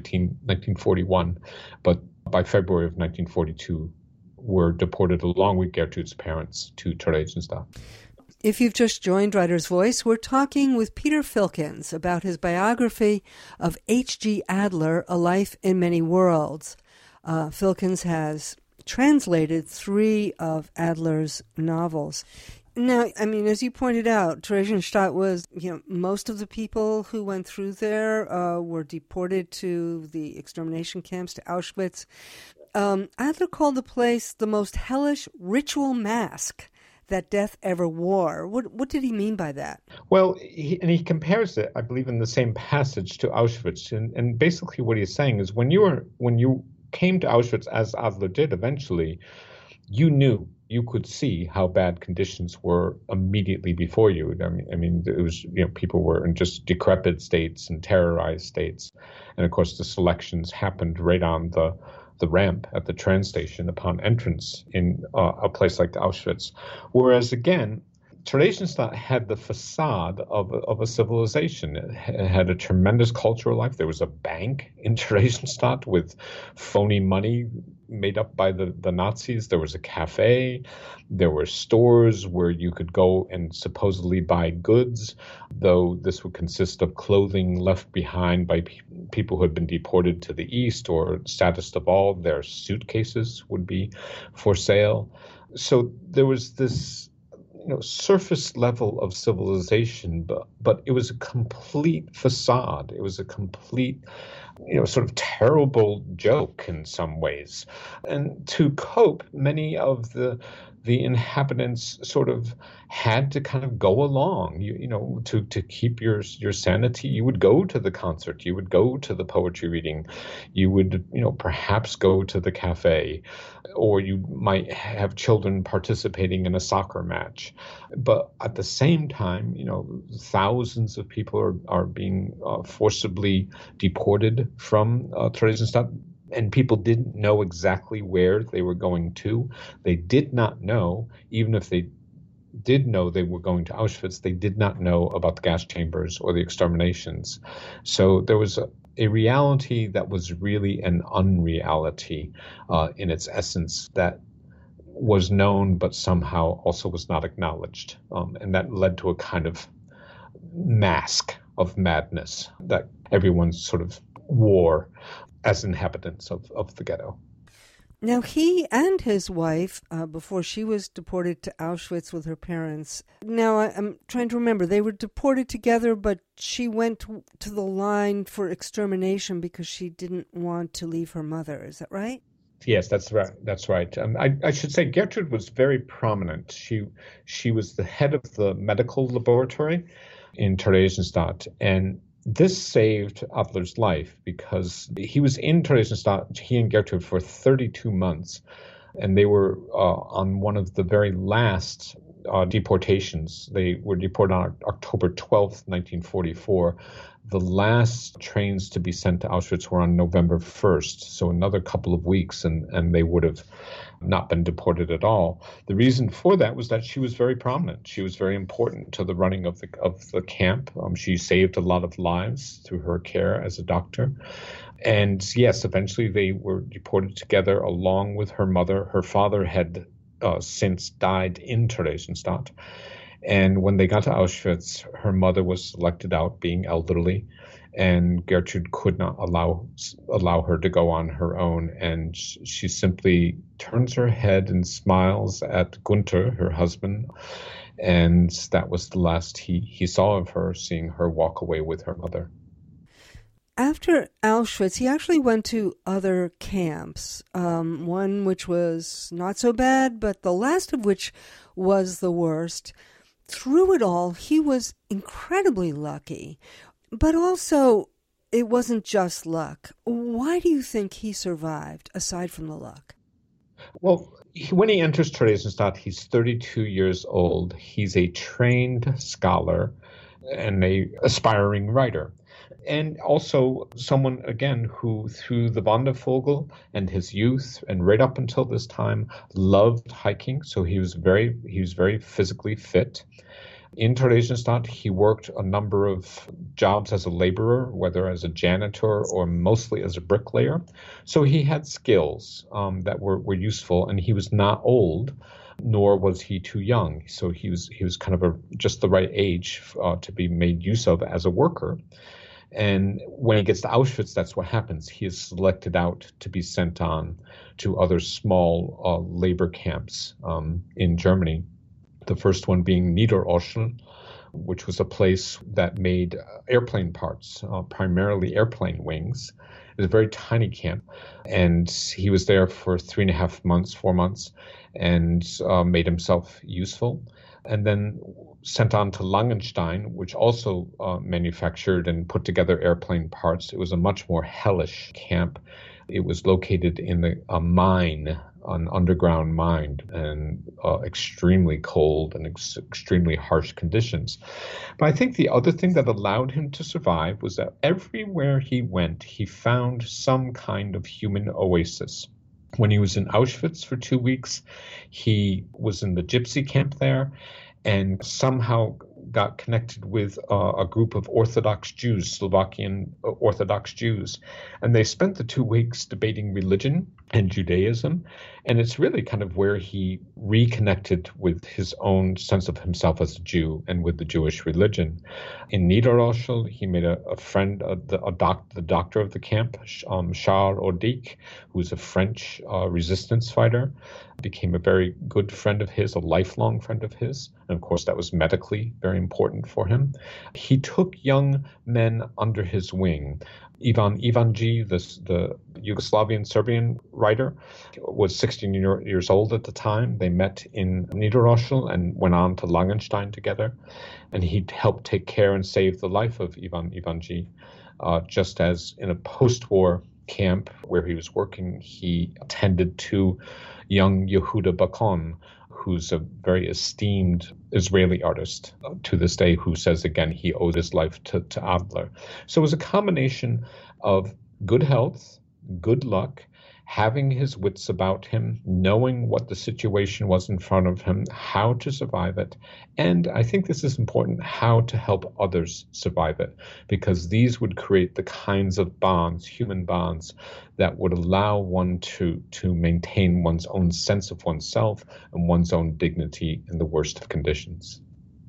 1941. But by February of 1942, were deported along with Gertrude's parents to Theresienstadt. If you've just joined Writer's Voice, we're talking with Peter Filkins about his biography of H.G. Adler, A Life in Many Worlds. Filkins has translated 3 of Adler's novels. Now, I mean, as you pointed out, Theresienstadt was, most of the people who went through there were deported to the extermination camps, to Auschwitz. Adler called the place the most hellish ritual mask that death ever wore. What did he mean by that? Well, he compares it, I believe, in the same passage to Auschwitz. And basically what he's saying is when you came to Auschwitz, as Adler did eventually, you could see how bad conditions were immediately before you. I mean, it was, people were in just decrepit states and terrorized states. And of course, the selections happened right on the ramp at the train station upon entrance in a place like Auschwitz. Whereas again, Theresienstadt had the facade of a civilization. It had a tremendous cultural life. There was a bank in Theresienstadt with phony money made up by the Nazis. There was a cafe. There were stores where you could go and supposedly buy goods, though this would consist of clothing left behind by people who had been deported to the East, or saddest of all, their suitcases would be for sale. So there was this surface level of civilization, but it was a complete facade. It was a complete, sort of terrible joke in some ways. And to cope, many of the inhabitants sort of had to kind of go along, to keep your sanity. You would go to the concert, you would go to the poetry reading, you would, perhaps go to the cafe, or you might have children participating in a soccer match. But at the same time, thousands of people are being forcibly deported from Theresienstadt. And people didn't know exactly where they were going to. They did not know, even if they did know they were going to Auschwitz, they did not know about the gas chambers or the exterminations. So there was a reality that was really an unreality in its essence, that was known but somehow also was not acknowledged. And that led to a kind of mask of madness that everyone sort of wore as inhabitants of the ghetto. Now, he and his wife, before she was deported to Auschwitz with her parents, now I'm trying to remember, they were deported together, but she went to the line for extermination because she didn't want to leave her mother. Is that right? Yes, that's right. That's right. I should say Gertrude was very prominent. She was the head of the medical laboratory in Theresienstadt, and this saved Adler's life because he was in Theresienstadt, he and Gertrude, for 32 months. And they were on one of the very last deportations. They were deported on October 12th, 1944. The last trains to be sent to Auschwitz were on November 1st, so another couple of weeks, and they would have not been deported at all. The reason for that was that she was very prominent. She was very important to the running of the camp. She saved a lot of lives through her care as a doctor. And yes, eventually they were deported together along with her mother. Her father had since died in Theresienstadt. And when they got to Auschwitz, her mother was selected out, being elderly, and Gertrude could not allow her to go on her own. And she simply turns her head and smiles at Gunther, her husband. And that was the last he saw of her, seeing her walk away with her mother. After Auschwitz, he actually went to other camps, one which was not so bad, but the last of which was the worst. Through it all, he was incredibly lucky, but also it wasn't just luck. Why do you think he survived, aside from the luck? Well, when he enters Theresienstadt, he's 32 years old. He's a trained scholar and an aspiring writer. And also someone, again, who through the Wandervogel and his youth and right up until this time loved hiking. So he was very physically fit. In Theresienstadt, he worked a number of jobs as a laborer, whether as a janitor or mostly as a bricklayer. So he had skills that were useful, and he was not old, nor was he too young. So he was kind of just the right age to be made use of as a worker. And when he gets to Auschwitz, that's what happens. He is selected out to be sent on to other small labor camps in Germany. The first one being Niederöschel, which was a place that made airplane parts, primarily airplane wings. It was a very tiny camp. And he was there for 3.5 months, 4 months, and made himself useful. And then sent on to Langenstein, which also manufactured and put together airplane parts. It was a much more hellish camp. It was located in a mine, an underground mine, and extremely cold and extremely harsh conditions. But I think the other thing that allowed him to survive was that everywhere he went, he found some kind of human oasis. When he was in Auschwitz for 2 weeks, he was in the gypsy camp there and somehow got connected with a group of Orthodox Jews, Slovakian Orthodox Jews. And they spent the 2 weeks debating religion and Judaism. And it's really kind of where he reconnected with his own sense of himself as a Jew and with the Jewish religion. In Niederöschel, he made a friend, the doctor of the camp, Charles Audic, who was a French resistance fighter, became a very good friend of his, a lifelong friend of his. And of course, that was medically very important for him. He took young men under his wing. Ivan Ivanji, the Yugoslavian Serbian writer, was 16 years old at the time. They met in Niederöschel and went on to Langenstein together. And he helped take care and save the life of Ivan Ivanji, just as in a post-war camp where he was working, he attended to young Yehuda Bakon, who's a very esteemed Israeli artist to this day, who says, again, he owed his life to Adler. So it was a combination of good health, good luck, having his wits about him, knowing what the situation was in front of him, how to survive it. And I think this is important, how to help others survive it, because these would create the kinds of bonds, human bonds, that would allow one to maintain one's own sense of oneself and one's own dignity in the worst of conditions.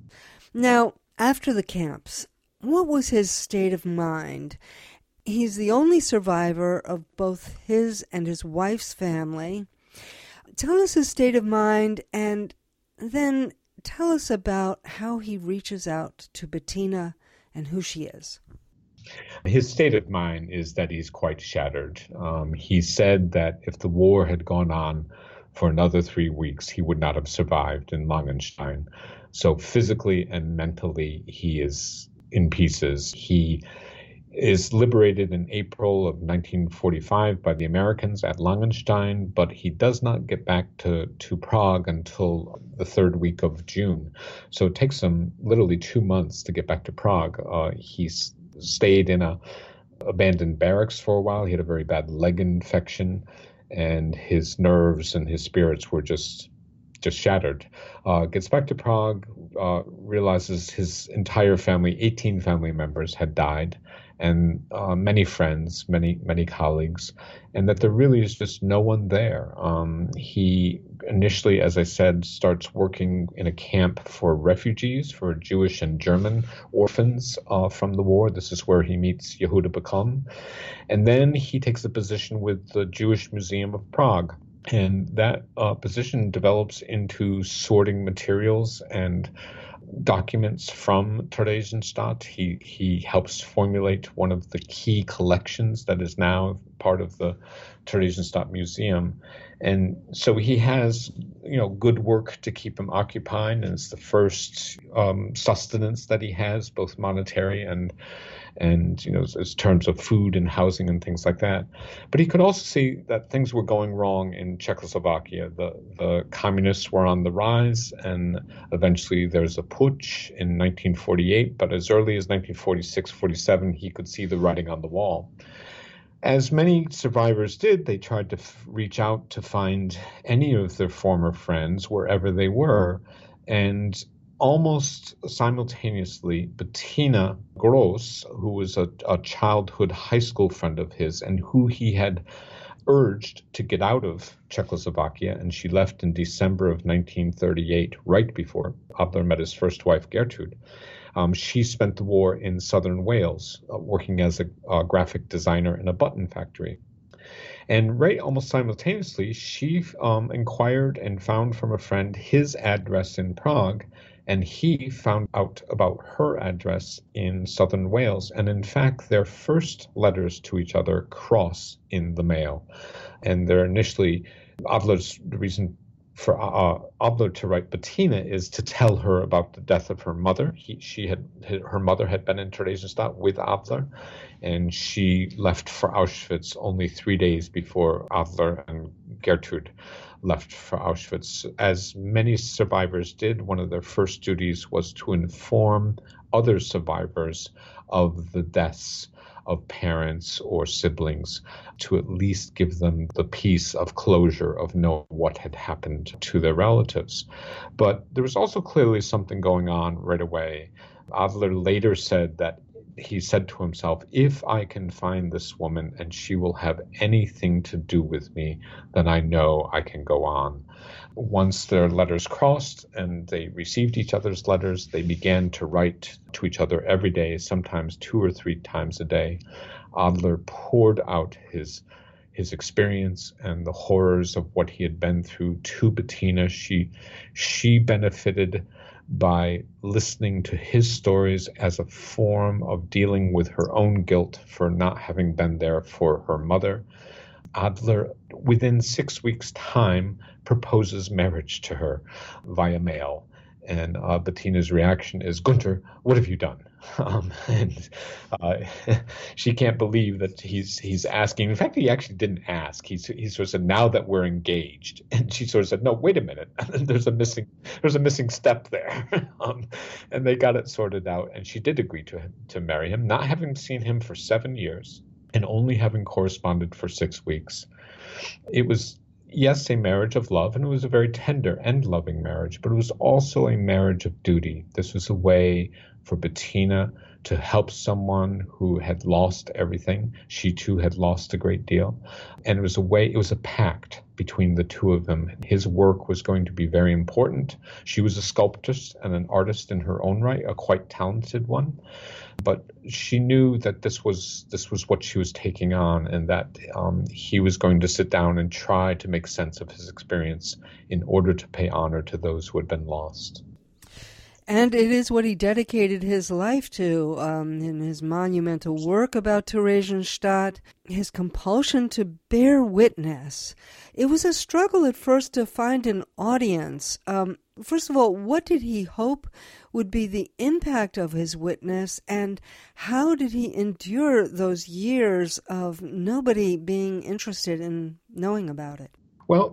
Now, after the camps, what was his state of mind? He's the only survivor of both his and his wife's family. Tell us his state of mind, and then tell us about how he reaches out to Bettina and who she is. His state of mind is that he's quite shattered. He said that if the war had gone on for another 3 weeks, he would not have survived in Langenstein. So physically and mentally, he is in pieces. He is liberated in April of 1945 by the Americans at Langenstein, but he does not get back to Prague until the 3rd week of June. So it takes him literally 2 months to get back to Prague. He stayed in a abandoned barracks for a while. He had a very bad leg infection, and his nerves and his spirits were just shattered. Gets back to Prague, realizes his entire family, 18 family members, had died, and many friends, many colleagues, and that there really is just no one there. He initially, as I said, starts working in a camp for refugees, for Jewish and German orphans from the war. This is where he meets Yehuda Bakon. And then he takes a position with the Jewish Museum of Prague. And that position develops into sorting materials and documents from Theresienstadt. He helps formulate one of the key collections that is now part of the Theresienstadt Museum. And so he has, good work to keep him occupied, and it's the first sustenance that he has, both monetary and and, as terms of food and housing and things like that. But he could also see that things were going wrong in Czechoslovakia. The communists were on the rise, and eventually there's a putsch in 1948. But as early as 1946, 47, he could see the writing on the wall. As many survivors did, they tried to reach out to find any of their former friends wherever they were. And almost simultaneously, Bettina Gross, who was a childhood high school friend of his and who he had urged to get out of Czechoslovakia, and she left in December of 1938, right before Adler met his first wife, Gertrude. She spent the war in southern Wales, working as a graphic designer in a button factory. And right almost simultaneously, she inquired and found from a friend his address in Prague, and he found out about her address in southern Wales. And in fact, their first letters to each other cross in the mail. And they're initially, the reason for Adler to write Bettina is to tell her about the death of her mother. Her mother had been in Theresienstadt with Adler, and she left for Auschwitz only 3 days before Adler and Gertrude left for Auschwitz. As many survivors did, one of their first duties was to inform other survivors of the deaths of parents or siblings, to at least give them the peace of closure of knowing what had happened to their relatives. But there was also clearly something going on right away. Adler later said that he said to himself, if I can find this woman and she will have anything to do with me, then I know I can go on. Once their letters crossed and they received each other's letters, they began to write to each other every day, sometimes 2 or 3 times a day. Adler poured out his experience and the horrors of what he had been through to Bettina. She benefited by listening to his stories as a form of dealing with her own guilt for not having been there for her mother. Adler, within 6 weeks' time, proposes marriage to her via mail. And Bettina's reaction is, Gunther, what have you done? She can't believe that he's asking. In fact, he actually didn't ask. He sort of said, now that we're engaged. And she sort of said, no, wait a minute. There's a missing step there. And they got it sorted out. And she did agree to marry him, not having seen him for 7 years and only having corresponded for 6 weeks. It was, yes, a marriage of love, and it was a very tender and loving marriage, but it was also a marriage of duty. This was a way for Bettina to help someone who had lost everything. She too had lost a great deal. And it was a pact between the two of them. His work was going to be very important. She was a sculptress and an artist in her own right, a quite talented one. But she knew that this was what she was taking on, and that he was going to sit down and try to make sense of his experience in order to pay honor to those who had been lost. And it is what he dedicated his life to in his monumental work about Theresienstadt, his compulsion to bear witness. It was a struggle at first to find an audience. First of all, what did he hope would be the impact of his witness, and how did he endure those years of nobody being interested in knowing about it? Well,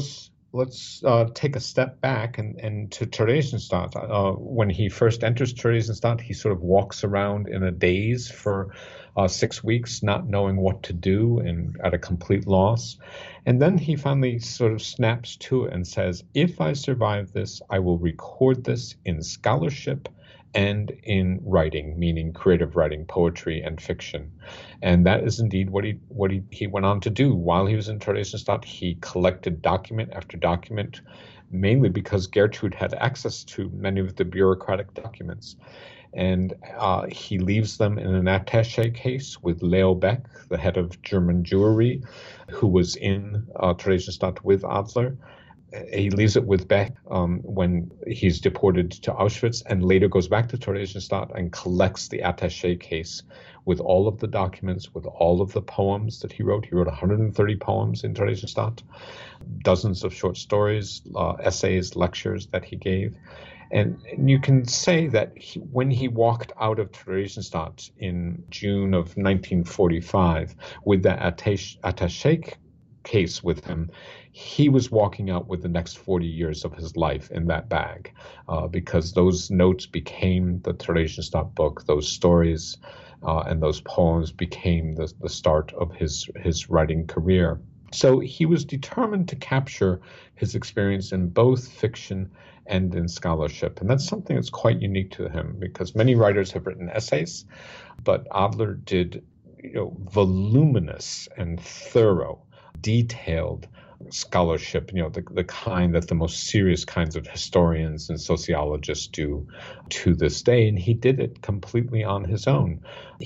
let's take a step back and to Theresienstadt. When he first enters Theresienstadt, he sort of walks around in a daze for 6 weeks, not knowing what to do and at a complete loss. And then he finally sort of snaps to it and says, if I survive this, I will record this in scholarship and in writing, meaning creative writing, poetry and fiction. And that is indeed what he went on to do. While he was in Theresienstadt, he collected document after document, mainly because Gertrude had access to many of the bureaucratic documents. And he leaves them in an attaché case with Leo Beck, the head of German Jewry, who was in Theresienstadt with Adler. He leaves it with Beck when he's deported to Auschwitz, and later goes back to Theresienstadt and collects the attaché case with all of the documents, with all of the poems that he wrote. He wrote 130 poems in Theresienstadt, dozens of short stories, essays, lectures that he gave. And you can say that when he walked out of Theresienstadt in June of 1945 with the attaché case with him, he was walking out with the next 40 years of his life in that bag, because those notes became the Theresienstadt book. Those stories and those poems became the start of his writing career. So he was determined to capture his experience in both fiction and in scholarship. And that's something that's quite unique to him, because many writers have written essays, but Adler did, voluminous and thorough, detailed scholarship, the kind that the most serious kinds of historians and sociologists do to this day. And he did it completely on his own.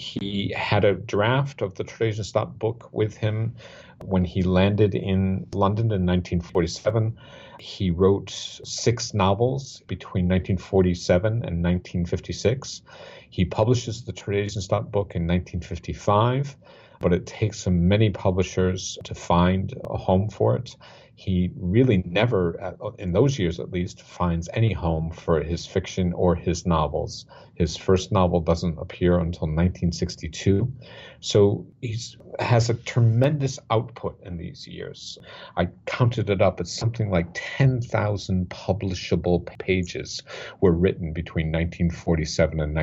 He had a draft of the Theresienstadt book with him when he landed in London in 1947. He wrote 6 novels between 1947 and 1956. He publishes the Theresienstadt book in 1955, but it takes him many publishers to find a home for it. He really never, in those years at least, finds any home for his fiction or his novels. His first novel doesn't appear until 1962. So he has a tremendous output in these years. I counted it up. It's something like 10,000 publishable pages were written between 1947 and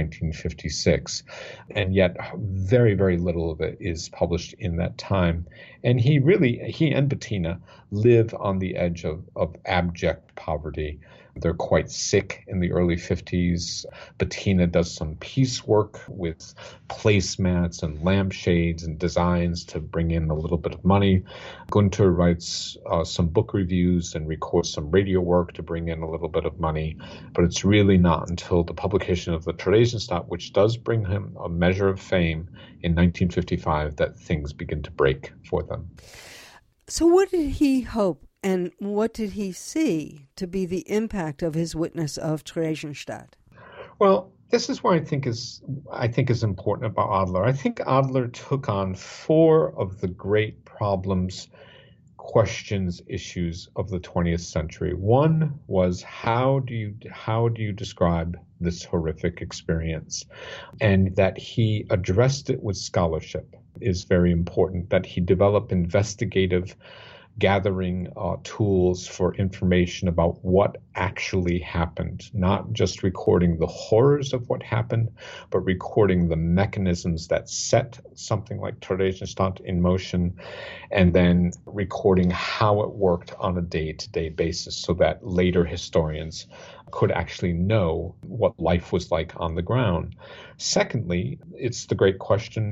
1956. And yet very, very little of it is published in that time. And he and Bettina live on the edge of abject poverty. They're quite sick in the early 50s. Bettina does some piecework with placemats and lampshades and designs to bring in a little bit of money. Gunther writes some book reviews and records some radio work to bring in a little bit of money. But it's really not until the publication of the Theresienstadt, which does bring him a measure of fame in 1955, that things begin to break for them. So what did he hope and what did he see to be the impact of his witness of Theresienstadt? Well, this is what I think is important about Adler. I think Adler took on 4 of the great problems, questions, issues of the 20th century. One was how do you describe this horrific experience? And that he addressed it with scholarship is very important, that he developed investigative gathering tools for information about what actually happened, not just recording the horrors of what happened, but recording the mechanisms that set something like Theresienstadt in motion, and then recording how it worked on a day-to-day basis so that later historians could actually know what life was like on the ground. Secondly, it's the great question,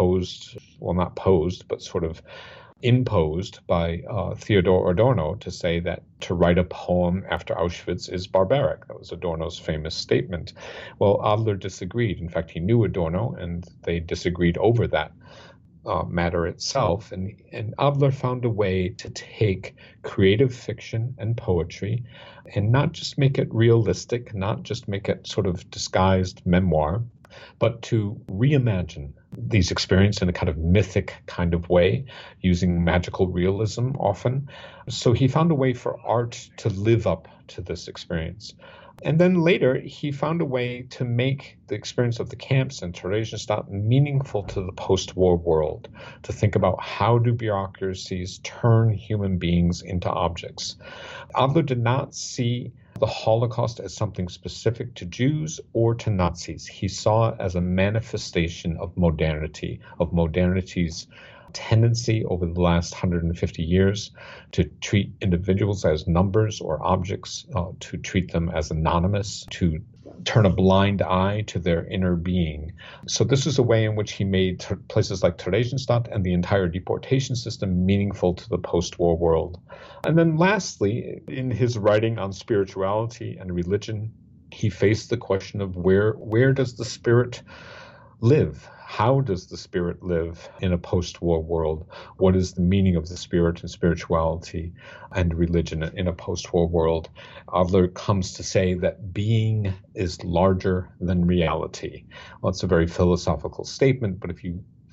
not posed, but sort of imposed by Theodor Adorno to say that to write a poem after Auschwitz is barbaric. That was Adorno's famous statement. Well, Adler disagreed. In fact, he knew Adorno, and they disagreed over that matter itself. And Adler found a way to take creative fiction and poetry and not just make it realistic, not just make it sort of disguised memoir, but to reimagine these experiences in a kind of mythic kind of way, using magical realism often. So he found a way for art to live up to this experience. And then later, he found a way to make the experience of the camps and Theresienstadt meaningful to the post-war world, to think about how do bureaucracies turn human beings into objects. Adler did not see the Holocaust as something specific to Jews or to Nazis. He saw it as a manifestation of modernity, of modernity's tendency over the last 150 years to treat individuals as numbers or objects, to treat them as anonymous, to turn a blind eye to their inner being. So this is a way in which he made places like Theresienstadt and the entire deportation system meaningful to the post-war world. And then lastly, in his writing on spirituality and religion, he faced the question of where does the spirit live? How does the spirit live in a post-war world? What is the meaning of the spirit and spirituality and religion in a post-war world? Adler comes to say that being is larger than reality. Well, it's a very philosophical statement, but if you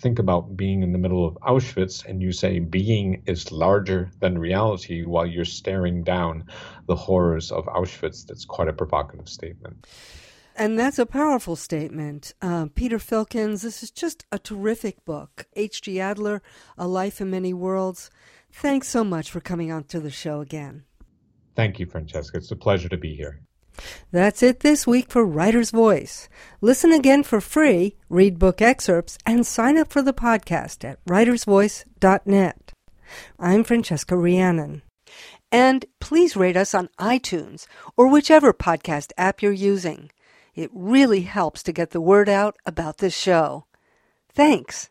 think about being in the middle of Auschwitz and you say being is larger than reality while you're staring down the horrors of Auschwitz, that's quite a provocative statement. And that's a powerful statement. Peter Filkins, this is just a terrific book. H.G. Adler, A Life in Many Worlds. Thanks so much for coming on to the show again. Thank you, Francesca. It's a pleasure to be here. That's it this week for Writer's Voice. Listen again for free, read book excerpts, and sign up for the podcast at writersvoice.net. I'm Francesca Rhiannon. And please rate us on iTunes or whichever podcast app you're using. It really helps to get the word out about this show. Thanks.